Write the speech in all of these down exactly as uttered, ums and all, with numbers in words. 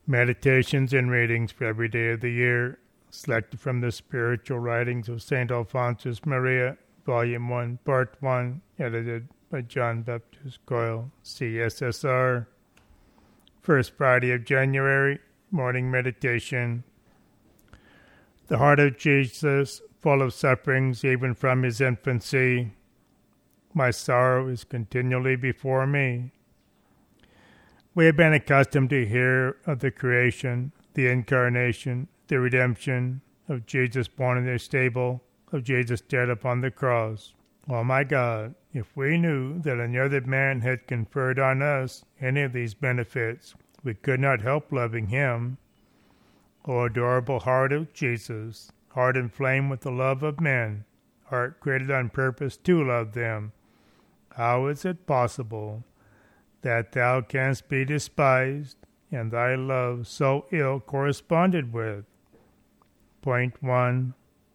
Meditations and readings for every day of the year, selected from the Spiritual Writings of Saint Alphonsus Maria, Volume one, Part one, edited by John Baptist Coyle, C S S R. First Friday of January, Morning Meditation. The heart of Jesus, full of sufferings even from his infancy. My sorrow is continually before me. We have been accustomed to hear of the creation, the incarnation, the redemption, of Jesus born in a stable, of Jesus dead upon the cross. Oh my God, if we knew that another man had conferred on us any of these benefits, we could not help loving him. O adorable heart of Jesus, heart inflamed with the love of men, heart created on purpose to love them, how is it possible that thou canst be despised, and thy love so ill corresponded with? Point one.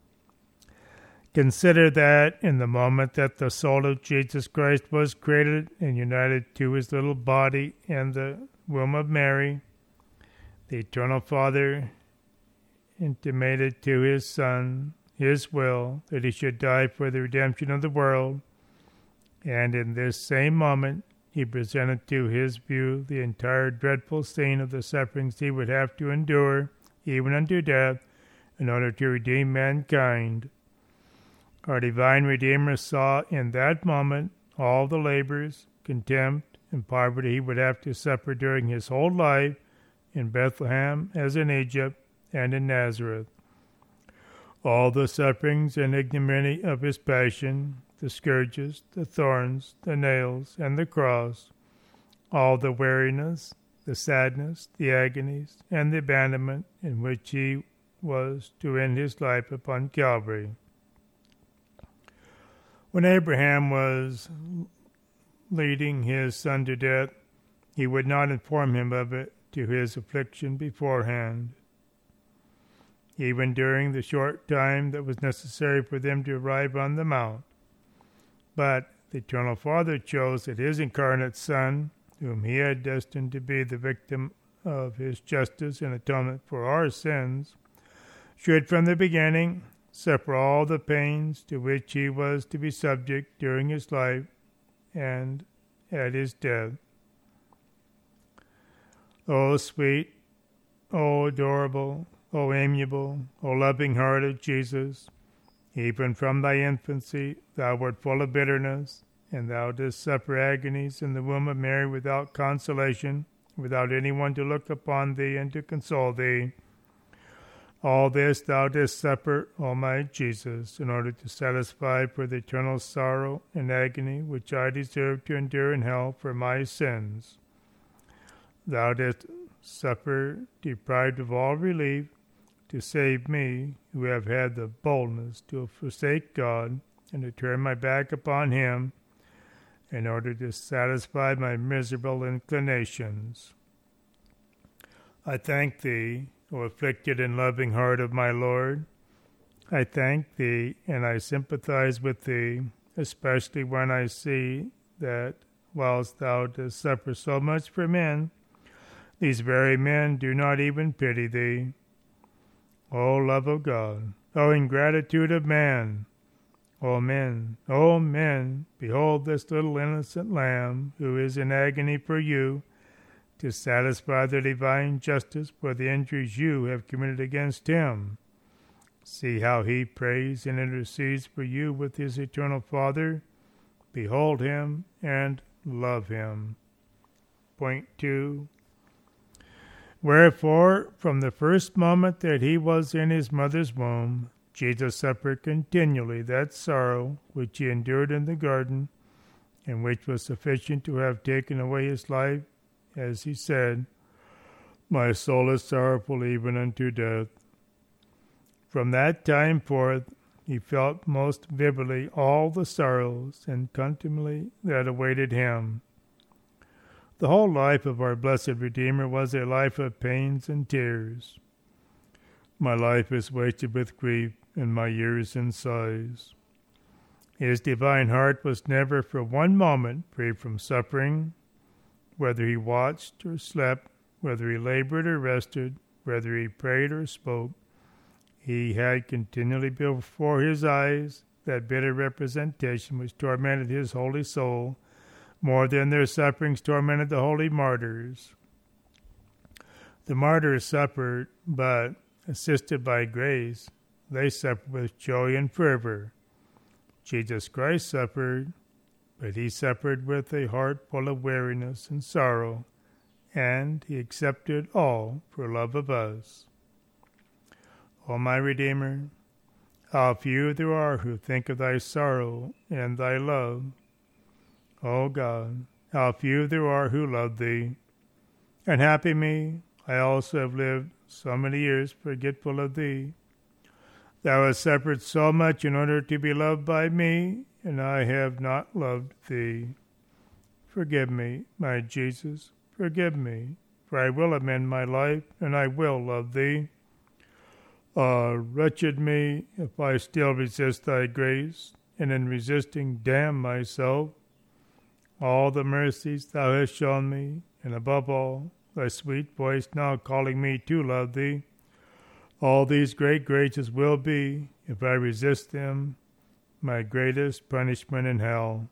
Consider that in the moment that the soul of Jesus Christ was created and united to his little body in the womb of Mary, the Eternal Father intimated to his Son his will that he should die for the redemption of the world, and in this same moment he presented to his view the entire dreadful scene of the sufferings he would have to endure, even unto death, in order to redeem mankind. Our divine Redeemer saw in that moment all the labors, contempt, and poverty he would have to suffer during his whole life in Bethlehem as in Egypt and in Nazareth. All the sufferings and ignominy of his passion, the scourges, the thorns, the nails, and the cross, all the weariness, the sadness, the agonies, and the abandonment in which he was to end his life upon Calvary. When Abraham was leading his son to death, he would not inform him of it to his affliction beforehand. Even during the short time that was necessary for them to arrive on the mount. But the Eternal Father chose that his incarnate Son, whom he had destined to be the victim of his justice and atonement for our sins, should from the beginning suffer all the pains to which he was to be subject during his life and at his death. O sweet, O adorable, O amiable, O loving heart of Jesus, even from thy infancy thou wert full of bitterness, and thou didst suffer agonies in the womb of Mary without consolation, without any one to look upon thee and to console thee. All this thou didst suffer, O my Jesus, in order to satisfy for the eternal sorrow and agony which I deserve to endure in hell for my sins. Thou didst suffer deprived of all relief, to save me, who have had the boldness to forsake God and to turn my back upon him, in order to satisfy my miserable inclinations. I thank thee, O afflicted and loving heart of my Lord. I thank thee, and I sympathize with thee, especially when I see that, whilst thou dost suffer so much for men, these very men do not even pity thee. O love of God, O ingratitude of man, O men, O men, behold this little innocent lamb who is in agony for you, to satisfy the divine justice for the injuries you have committed against him. See how he prays and intercedes for you with his eternal Father. Behold him and love him. Point two. Wherefore, from the first moment that he was in his mother's womb, Jesus suffered continually that sorrow which he endured in the garden, and which was sufficient to have taken away his life, as he said, My soul is sorrowful even unto death. From that time forth, he felt most vividly all the sorrows and contumely that awaited him. The whole life of our blessed Redeemer was a life of pains and tears. My life is wasted with grief, and my years in sighs. His divine heart was never for one moment free from suffering, whether he watched or slept, whether he labored or rested, whether he prayed or spoke, he had continually before his eyes that bitter representation which tormented his holy soul more than their sufferings tormented the holy martyrs. The martyrs suffered, but, assisted by grace, they suffered with joy and fervor. Jesus Christ suffered, but he suffered with a heart full of weariness and sorrow, and he accepted all for love of us. O my Redeemer, how few there are who think of thy sorrow and thy love. O God, how few there are who love thee. And happy me, I also have lived so many years forgetful of thee. Thou hast suffered so much in order to be loved by me, and I have not loved thee. Forgive me, my Jesus, forgive me, for I will amend my life, and I will love thee. Ah, wretched me, if I still resist thy grace, and in resisting damn myself. All the mercies thou hast shown me, and above all, thy sweet voice now calling me to love thee, all these great graces will be, if I resist them, my greatest punishment in hell.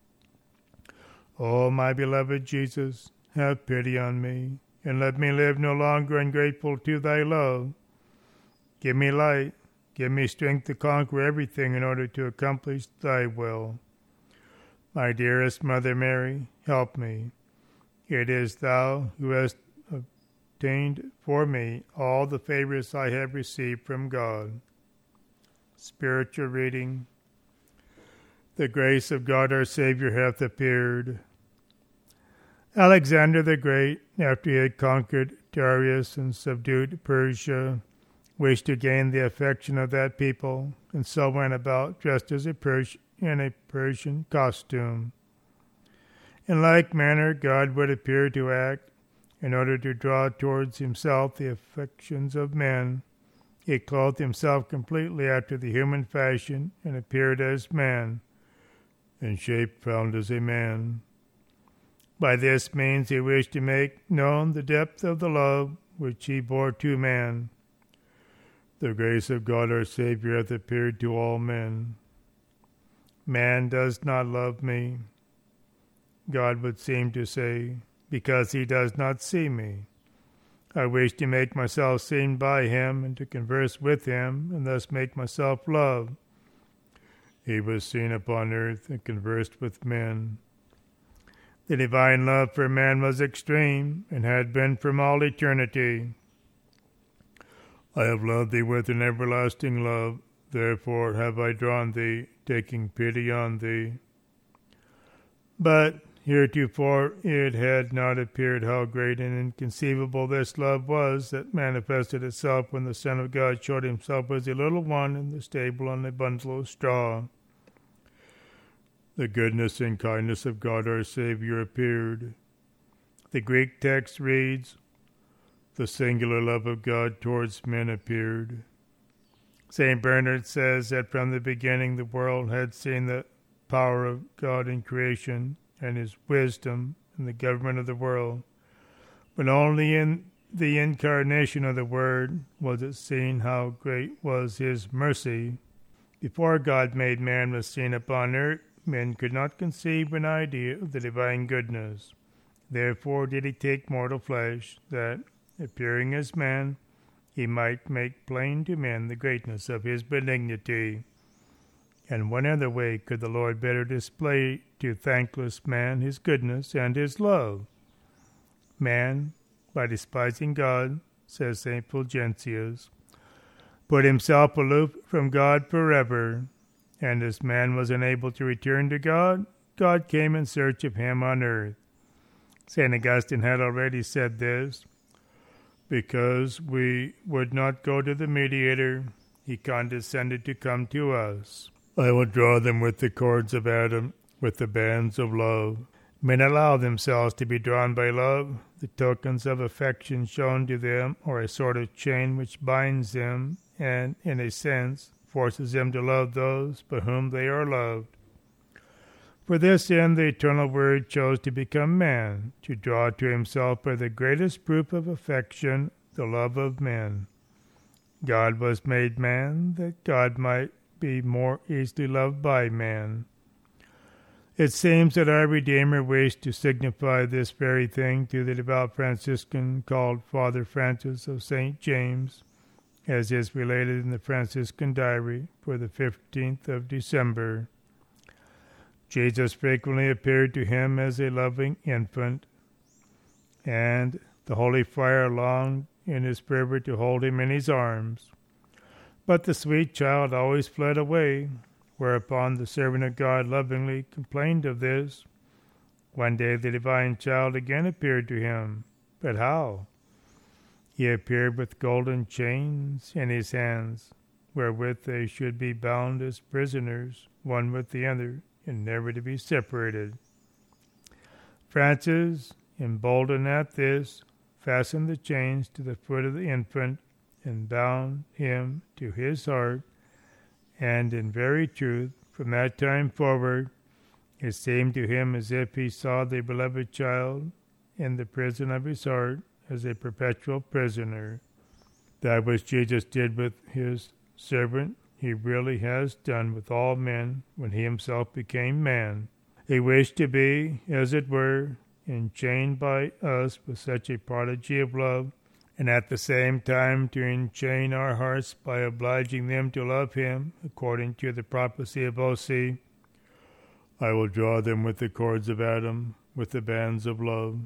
O my beloved Jesus, have pity on me, and let me live no longer ungrateful to thy love. Give me light, give me strength to conquer everything in order to accomplish thy will. My dearest Mother Mary, help me. It is thou who hast obtained for me all the favors I have received from God. Spiritual reading. The grace of God our Savior hath appeared. Alexander the Great, after he had conquered Darius and subdued Persia, wished to gain the affection of that people, and so went about dressed as a Persian in a Persian costume. In like manner, God would appear to act in order to draw towards himself the affections of men. He clothed himself completely after the human fashion and appeared as man, in shape found as a man. By this means he wished to make known the depth of the love which he bore to man. The grace of God our Savior hath appeared to all men. Man does not love me, God would seem to say, because he does not see me. I wish to make myself seen by him and to converse with him, and thus make myself loved. He was seen upon earth and conversed with men. The divine love for man was extreme, and had been from all eternity. I have loved thee with an everlasting love, therefore have I drawn thee, taking pity on thee. But heretofore it had not appeared how great and inconceivable this love was that manifested itself when the Son of God showed himself as a little one in the stable on a bundle of straw. The goodness and kindness of God our Savior appeared. The Greek text reads, the singular love of God towards men appeared. Saint Bernard says that from the beginning the world had seen the power of God in creation and his wisdom in the government of the world, but only in the incarnation of the Word was it seen how great was his mercy. Before God made man was seen upon earth, men could not conceive an idea of the divine goodness. Therefore did he take mortal flesh, that, appearing as man, he might make plain to men the greatness of his benignity. And what other way could the Lord better display to thankless man his goodness and his love? Man, by despising God, says Saint Fulgentius, put himself aloof from God forever, and as man was unable to return to God, God came in search of him on earth. Saint Augustine had already said this, because we would not go to the mediator, he condescended to come to us. I will draw them with the cords of Adam, with the bands of love. Men allow themselves to be drawn by love. The tokens of affection shown to them are a sort of chain which binds them, and, in a sense, forces them to love those by whom they are loved. For this end the eternal Word chose to become man, to draw to himself by the greatest proof of affection the love of men. God was made man, that God might be more easily loved by man. It seems that our Redeemer wished to signify this very thing to the devout Franciscan called Father Francis of Saint James, as is related in the Franciscan Diary for the fifteenth of December. Jesus frequently appeared to him as a loving infant, and the Holy Friar longed in his fervor to hold him in his arms. But the sweet child always fled away, whereupon the servant of God lovingly complained of this. One day the divine child again appeared to him. But how? He appeared with golden chains in his hands, wherewith they should be bound as prisoners, one with the other, and never to be separated. Francis, emboldened at this, fastened the chains to the foot of the infant, and bound him to his heart, and in very truth, from that time forward, it seemed to him as if he saw the beloved child in the prison of his heart as a perpetual prisoner. That which Jesus did with his servant, he really has done with all men when he himself became man. He wished to be, as it were, enchained by us with such a prodigy of love, and at the same time to enchain our hearts by obliging them to love him, according to the prophecy of Osee, I will draw them with the cords of Adam, with the bands of love.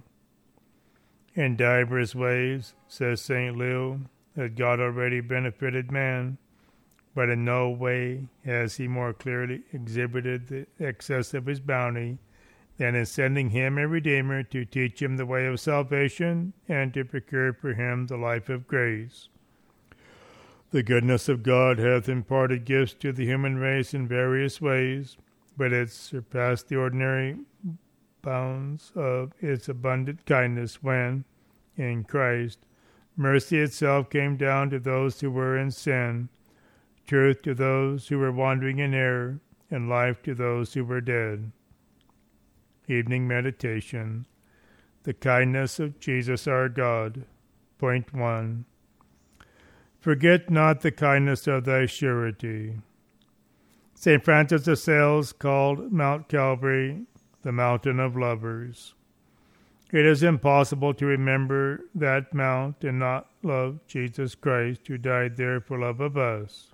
In divers ways, says Saint Leo, has God already benefited man, but in no way has he more clearly exhibited the excess of his bounty than in sending him a Redeemer to teach him the way of salvation and to procure for him the life of grace. The goodness of God hath imparted gifts to the human race in various ways, but it surpassed the ordinary bounds of its abundant kindness when, in Christ, mercy itself came down to those who were in sin, truth to those who were wandering in error, and life to those who were dead. Evening Meditation. The kindness of Jesus our God. Point one. Forget not the kindness of thy surety. Saint Francis of Sales called Mount Calvary the mountain of lovers. It is impossible to remember that mount and not love Jesus Christ, who died there for love of us.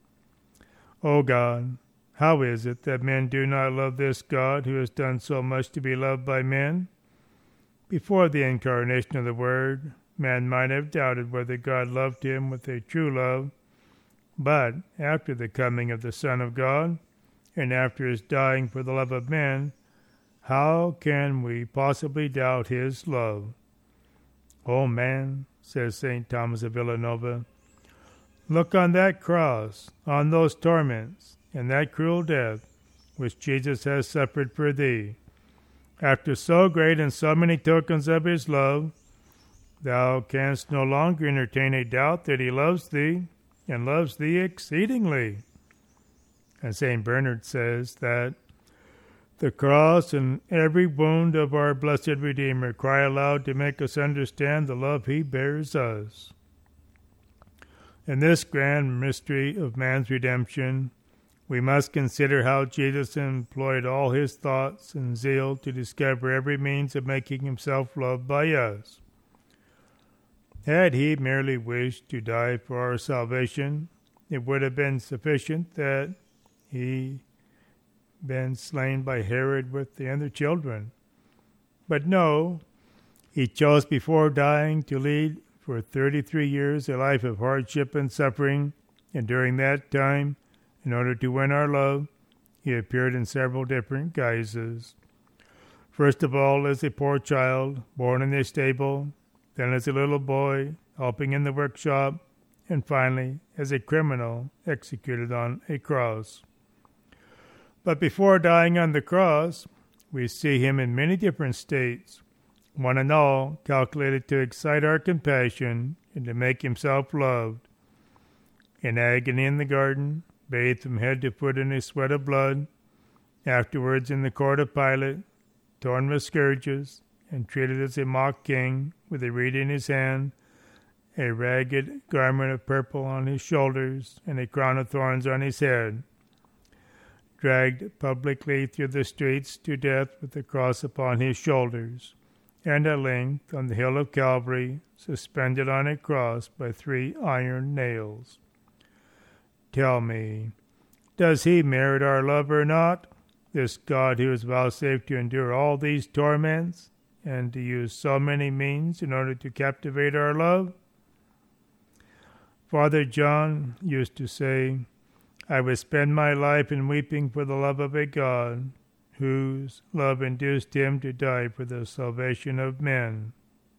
O God, how is it that men do not love this God who has done so much to be loved by men? Before the incarnation of the Word, man might have doubted whether God loved him with a true love, but after the coming of the Son of God, and after his dying for the love of men, how can we possibly doubt his love? O man, says Saint Thomas of Villanova, look on that cross, on those torments, and that cruel death which Jesus has suffered for thee. After so great and so many tokens of his love, thou canst no longer entertain a doubt that he loves thee, and loves thee exceedingly. And Saint Bernard says that the cross and every wound of our blessed Redeemer cry aloud to make us understand the love he bears us. In this grand mystery of man's redemption, we must consider how Jesus employed all his thoughts and zeal to discover every means of making himself loved by us. Had he merely wished to die for our salvation, it would have been sufficient that he been slain by Herod with the other children. But no, he chose before dying to lead for thirty-three years a life of hardship and suffering, and during that time, in order to win our love, he appeared in several different guises. First of all, as a poor child, born in a stable, then as a little boy, helping in the workshop, and finally, as a criminal executed on a cross. But before dying on the cross, we see him in many different states, one and all calculated to excite our compassion and to make himself loved. In agony in the garden, bathed from head to foot in a sweat of blood, Afterwards, in the court of Pilate, torn with scourges, and treated as a mock king, with a reed in his hand, a ragged garment of purple on his shoulders, and a crown of thorns on his head, dragged publicly through the streets to death with the cross upon his shoulders, and at length, on the hill of Calvary, suspended on a cross by three iron nails. Tell me, does he merit our love or not, this God who is vouchsafed to endure all these torments, and to use so many means in order to captivate our love? Father John used to say, I would spend my life in weeping for the love of a God whose love induced him to die for the salvation of men.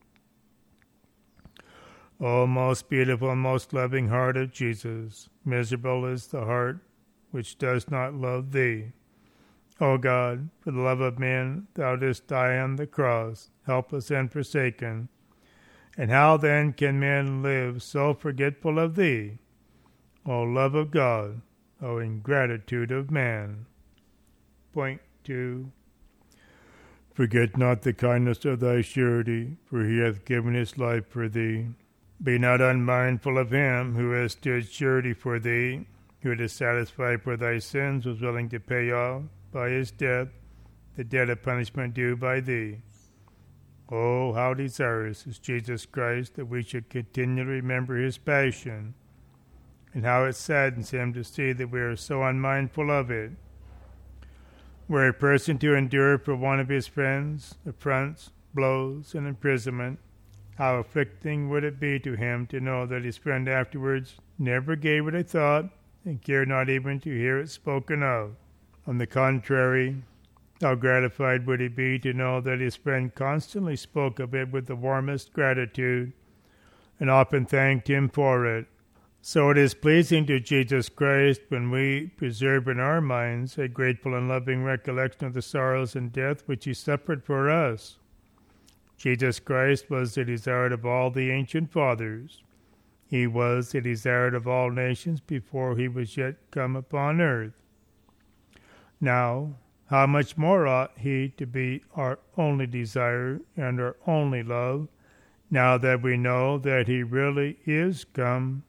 O most beautiful and most loving heart of Jesus, miserable is the heart which does not love thee. O God, for the love of men, thou didst die on the cross, helpless and forsaken. And how then can men live so forgetful of thee? O love of God, O ingratitude of man. Point two. Forget not the kindness of thy surety, for he hath given his life for thee. Be not unmindful of him who has stood surety for thee, who to satisfy for thy sins was willing to pay off by his death the debt of punishment due by thee. Oh, how desirous is Jesus Christ that we should continually remember his passion, and how it saddens him to see that we are so unmindful of it. Were a person to endure for one of his friends affronts, blows, and imprisonment, how afflicting would it be to him to know that his friend afterwards never gave it a thought and cared not even to hear it spoken of. On the contrary, how gratified would he be to know that his friend constantly spoke of it with the warmest gratitude, and often thanked him for it. So it is pleasing to Jesus Christ when we preserve in our minds a grateful and loving recollection of the sorrows and death which he suffered for us. Jesus Christ was the desired of all the ancient fathers. He was the desired of all nations before he was yet come upon earth. Now, how much more ought he to be our only desire and our only love, now that we know that he really is come,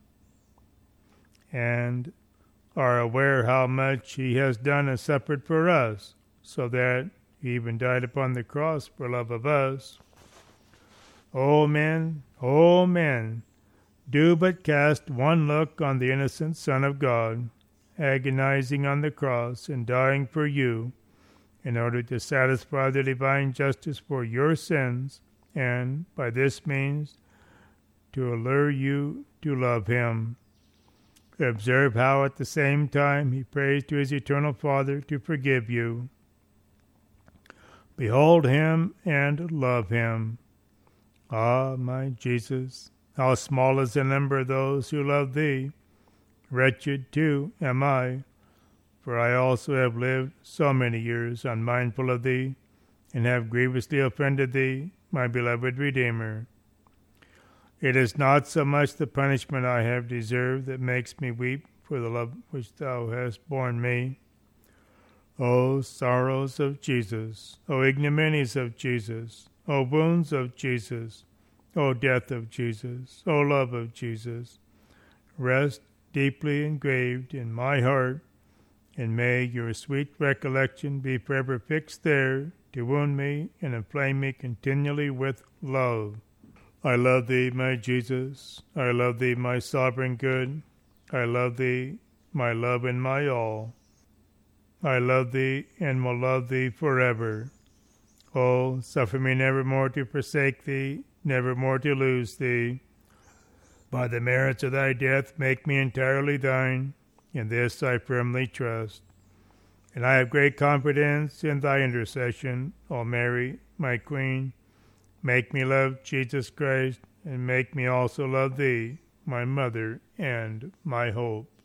and are aware how much he has done and suffered for us, so that he even died upon the cross for love of us. O men, O men, do but cast one look on the innocent Son of God, agonizing on the cross and dying for you, in order to satisfy the divine justice for your sins, and, by this means, to allure you to love him. Observe how at the same time he prays to his eternal Father to forgive you. Behold him and love him. Ah, my Jesus, how small is the number of those who love thee. Wretched, too, am I, for I also have lived so many years unmindful of thee, and have grievously offended thee, my beloved Redeemer. It is not so much the punishment I have deserved that makes me weep for the love which thou hast borne me. O sorrows of Jesus, O ignominies of Jesus, O wounds of Jesus, O death of Jesus, O love of Jesus, rest deeply engraved in my heart, and may your sweet recollection be forever fixed there to wound me and inflame me continually with love. I love thee, my Jesus. I love thee, my sovereign good. I love thee, my love and my all. I love thee and will love thee forever. Oh, suffer me never more to forsake thee, never more to lose thee. By the merits of thy death, make me entirely thine. In this I firmly trust. And I have great confidence in thy intercession, O Mary, my Queen. Make me love Jesus Christ, and make me also love thee, my Mother and my hope.